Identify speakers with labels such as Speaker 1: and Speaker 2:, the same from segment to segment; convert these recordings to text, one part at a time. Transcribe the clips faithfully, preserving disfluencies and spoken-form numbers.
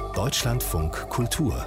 Speaker 1: Deutschlandfunk Kultur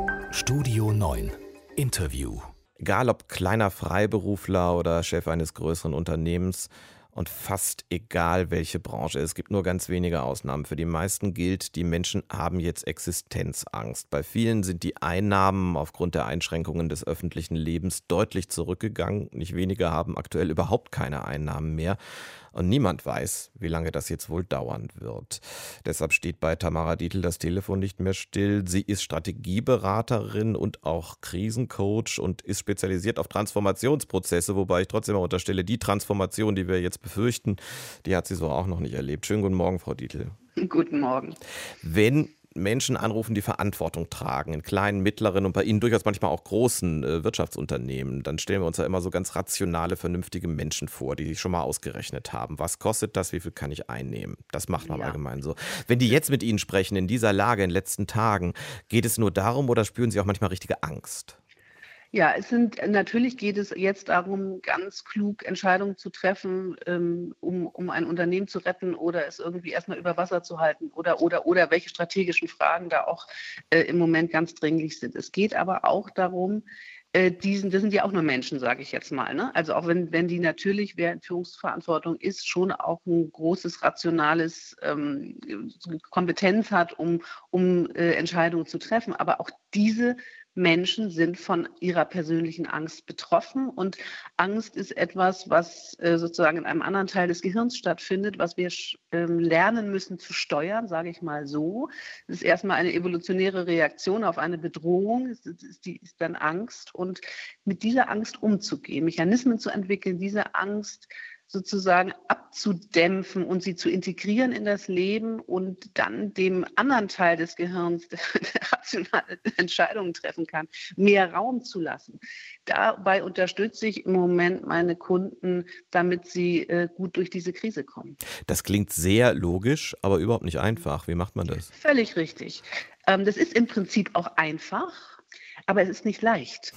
Speaker 1: Studio neun Interview.
Speaker 2: Egal ob kleiner Freiberufler oder Chef eines größeren Unternehmens und fast egal welche Branche, es gibt nur ganz wenige Ausnahmen. Für die meisten gilt, die Menschen haben jetzt Existenzangst. Bei vielen sind die Einnahmen aufgrund der Einschränkungen des öffentlichen Lebens deutlich zurückgegangen. Nicht wenige haben aktuell überhaupt keine Einnahmen mehr. Und niemand weiß, wie lange das jetzt wohl dauern wird. Deshalb steht bei Tamara Dietl das Telefon nicht mehr still. Sie ist Strategieberaterin und auch Krisencoach und ist spezialisiert auf Transformationsprozesse, wobei ich trotzdem mal unterstelle, die Transformation, die wir jetzt befürchten, die hat sie so auch noch nicht erlebt. Schönen guten Morgen, Frau Dietl.
Speaker 3: Guten Morgen.
Speaker 2: Wenn Menschen anrufen, die Verantwortung tragen, in kleinen, mittleren und bei ihnen durchaus manchmal auch großen äh, Wirtschaftsunternehmen, dann stellen wir uns ja immer so ganz rationale, vernünftige Menschen vor, die sich schon mal ausgerechnet haben. Was kostet das? Wie viel kann ich einnehmen? Das macht man ja allgemein so. Wenn die jetzt mit Ihnen sprechen, in dieser Lage, in den letzten Tagen, geht es nur darum oder spüren Sie auch manchmal richtige Angst?
Speaker 3: Ja, es sind natürlich geht es jetzt darum, ganz klug Entscheidungen zu treffen, ähm, um, um ein Unternehmen zu retten oder es irgendwie erstmal über Wasser zu halten oder oder oder welche strategischen Fragen da auch äh, im Moment ganz dringlich sind. Es geht aber auch darum, äh, diesen, das sind ja auch nur Menschen, sage ich jetzt mal, ne? Also auch wenn, wenn die natürlich, wer in Führungsverantwortung ist, schon auch ein großes rationales ähm, Kompetenz hat, um, um äh, Entscheidungen zu treffen. Aber auch diese Menschen sind von ihrer persönlichen Angst betroffen und Angst ist etwas, was äh, sozusagen in einem anderen Teil des Gehirns stattfindet, was wir ähm, lernen müssen zu steuern, sage ich mal so. Das ist erstmal eine evolutionäre Reaktion auf eine Bedrohung, ist, ist, die, ist dann Angst und mit dieser Angst umzugehen, Mechanismen zu entwickeln, diese Angst sozusagen abzudämpfen und sie zu integrieren in das Leben und dann dem anderen Teil des Gehirns, der, der rationale Entscheidungen treffen kann, mehr Raum zu lassen. Dabei unterstütze ich im Moment meine Kunden, damit sie äh, gut durch diese Krise kommen.
Speaker 2: Das klingt sehr logisch, aber überhaupt nicht einfach. Wie macht man das?
Speaker 3: Völlig richtig. Ähm, das ist im Prinzip auch einfach, aber es ist nicht leicht.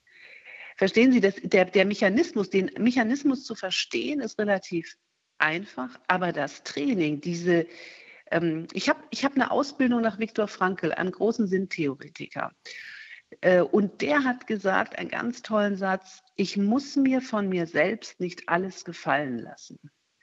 Speaker 3: Verstehen Sie, dass der, der Mechanismus, den Mechanismus zu verstehen, ist relativ einfach, aber das Training, diese, ähm, ich habe ich hab eine Ausbildung nach Viktor Frankl, einem großen Sinntheoretiker. Äh, und der hat gesagt, einen ganz tollen Satz, ich muss mir von mir selbst nicht alles gefallen lassen.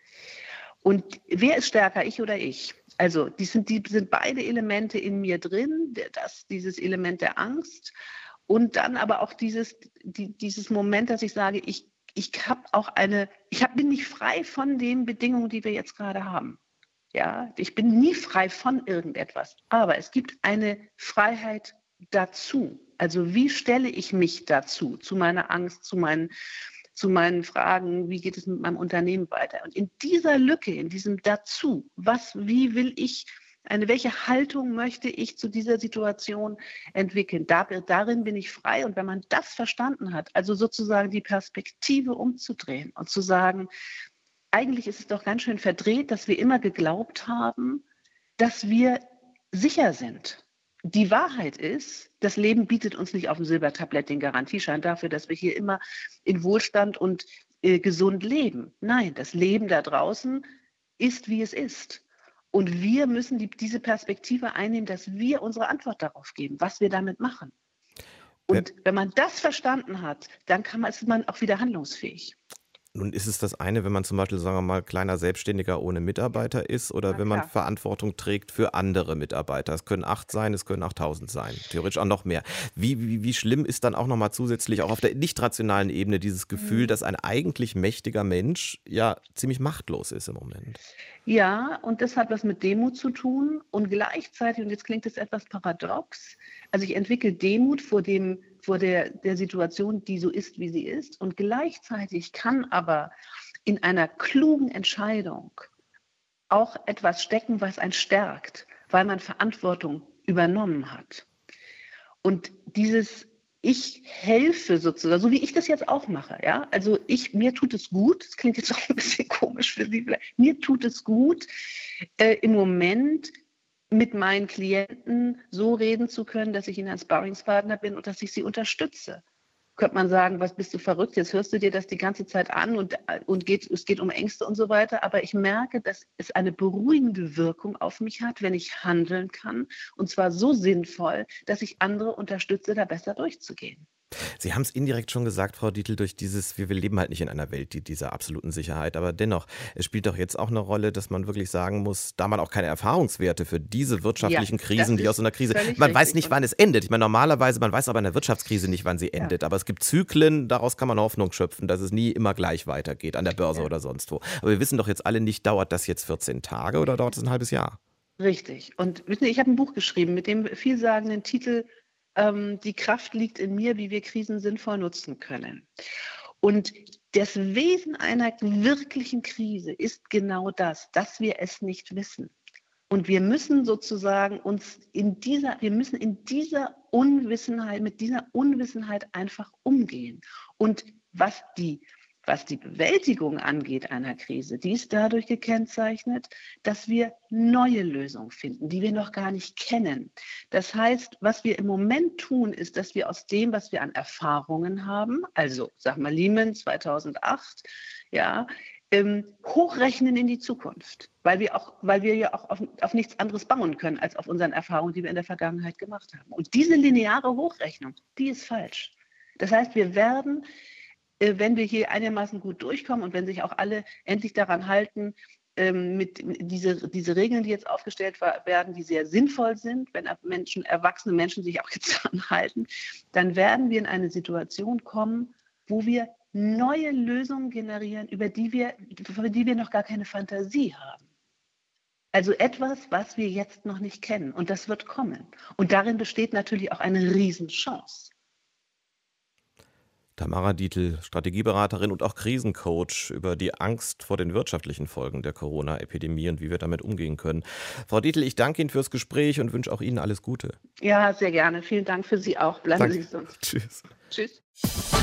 Speaker 3: Und wer ist stärker, ich oder ich? Also die sind, die sind beide Elemente in mir drin, das, dieses Element der Angst. Und dann aber auch dieses, die, dieses Moment, dass ich sage, ich, ich habe auch eine, ich hab, bin nicht frei von den Bedingungen, die wir jetzt gerade haben. Ja, ich bin nie frei von irgendetwas. Aber es gibt eine Freiheit dazu. Also wie stelle ich mich dazu, zu meiner Angst, zu meinen, zu meinen Fragen, wie geht es mit meinem Unternehmen weiter? Und in dieser Lücke, in diesem Dazu, was, wie will ich Eine, welche Haltung möchte ich zu dieser Situation entwickeln? Da, darin bin ich frei. Und wenn man das verstanden hat, also sozusagen die Perspektive umzudrehen und zu sagen, eigentlich ist es doch ganz schön verdreht, dass wir immer geglaubt haben, dass wir sicher sind. Die Wahrheit ist, das Leben bietet uns nicht auf dem Silbertablett den Garantieschein dafür, dass wir hier immer in Wohlstand und äh, gesund leben. Nein, das Leben da draußen ist, wie es ist. Und wir müssen die, diese Perspektive einnehmen, dass wir unsere Antwort darauf geben, was wir damit machen. Und wenn man das verstanden hat, dann kann man, ist man auch wieder handlungsfähig.
Speaker 2: Nun ist es das eine, wenn man zum Beispiel, sagen wir mal, kleiner Selbstständiger ohne Mitarbeiter ist oder
Speaker 3: Na
Speaker 2: wenn man
Speaker 3: klar.
Speaker 2: Verantwortung trägt für andere Mitarbeiter. Es können acht sein, es können achttausend sein, theoretisch auch noch mehr. Wie, wie, wie schlimm ist dann auch nochmal zusätzlich auch auf der nicht rationalen Ebene dieses Gefühl, dass ein eigentlich mächtiger Mensch ja ziemlich machtlos ist im Moment?
Speaker 3: Ja, und das hat was mit Demut zu tun und gleichzeitig, und jetzt klingt es etwas paradox, also ich entwickle Demut vor dem, vor der, der Situation, die so ist, wie sie ist, und gleichzeitig kann aber in einer klugen Entscheidung auch etwas stecken, was einen stärkt, weil man Verantwortung übernommen hat. Und dieses Ich helfe sozusagen, so wie ich das jetzt auch mache, ja. Also ich, mir tut es gut, das klingt jetzt auch ein bisschen komisch für Sie vielleicht, mir tut es gut, äh, im Moment mit meinen Klienten so reden zu können, dass ich ihnen ein Sparringspartner bin und dass ich sie unterstütze. könnte man sagen, was bist du verrückt, jetzt hörst du dir das die ganze Zeit an und, und geht, es geht um Ängste und so weiter. Aber ich merke, dass es eine beruhigende Wirkung auf mich hat, wenn ich handeln kann. Und zwar so sinnvoll, dass ich andere unterstütze, da besser durchzugehen.
Speaker 2: Sie haben es indirekt schon gesagt, Frau Dietl, durch dieses, wir, wir leben halt nicht in einer Welt die, dieser absoluten Sicherheit, aber dennoch, es spielt doch jetzt auch eine Rolle, dass man wirklich sagen muss, da man auch keine Erfahrungswerte für diese wirtschaftlichen
Speaker 3: Ja,
Speaker 2: Krisen,
Speaker 3: das
Speaker 2: die aus
Speaker 3: ist
Speaker 2: so einer Krise,
Speaker 3: völlig
Speaker 2: man weiß
Speaker 3: richtig.
Speaker 2: nicht, wann es endet. Ich meine, normalerweise, man weiß aber in der Wirtschaftskrise nicht, wann sie endet, aber es gibt Zyklen, daraus kann man Hoffnung schöpfen, dass es nie immer gleich weitergeht, an der Börse
Speaker 3: Ja.
Speaker 2: oder sonst wo. Aber wir wissen doch jetzt alle nicht, dauert das jetzt vierzehn Tage oder dauert es ein halbes Jahr?
Speaker 3: Richtig. Und wissen Sie, ich habe ein Buch geschrieben mit dem vielsagenden Titel ähm, Die Kraft liegt in mir, wie wir Krisen sinnvoll nutzen können. Und das Wesen einer wirklichen Krise ist genau das, dass wir es nicht wissen. Und wir müssen sozusagen uns in dieser, wir müssen in dieser Unwissenheit, mit dieser Unwissenheit einfach umgehen. Und was die Was die Bewältigung angeht einer Krise, die ist dadurch gekennzeichnet, dass wir neue Lösungen finden, die wir noch gar nicht kennen. Das heißt, was wir im Moment tun, ist, dass wir aus dem, was wir an Erfahrungen haben, also sag mal Lehman zweitausendacht, ja, ähm, hochrechnen in die Zukunft, weil wir, auch, weil wir ja auch auf, auf nichts anderes bauen können, als auf unseren Erfahrungen, die wir in der Vergangenheit gemacht haben. Und diese lineare Hochrechnung, die ist falsch. Das heißt, wir werden, wenn wir hier einigermaßen gut durchkommen und wenn sich auch alle endlich daran halten, ähm, mit diese, diese Regeln, die jetzt aufgestellt werden, die sehr sinnvoll sind, wenn Menschen, erwachsene Menschen sich auch jetzt daran halten, dann werden wir in eine Situation kommen, wo wir neue Lösungen generieren, über die wir, für die wir noch gar keine Fantasie haben. Also etwas, was wir jetzt noch nicht kennen, und das wird kommen. Und darin besteht natürlich auch eine Riesenchance.
Speaker 2: Tamara Dietl, Strategieberaterin und auch Krisencoach, über die Angst vor den wirtschaftlichen Folgen der Corona-Epidemie und wie wir damit umgehen können. Frau Dietl, ich danke Ihnen fürs Gespräch und wünsche auch Ihnen alles Gute.
Speaker 3: Ja, sehr gerne. Vielen Dank für Sie auch. Bleiben
Speaker 2: Danke.
Speaker 3: Sie gesund.
Speaker 2: Tschüss.
Speaker 3: Tschüss.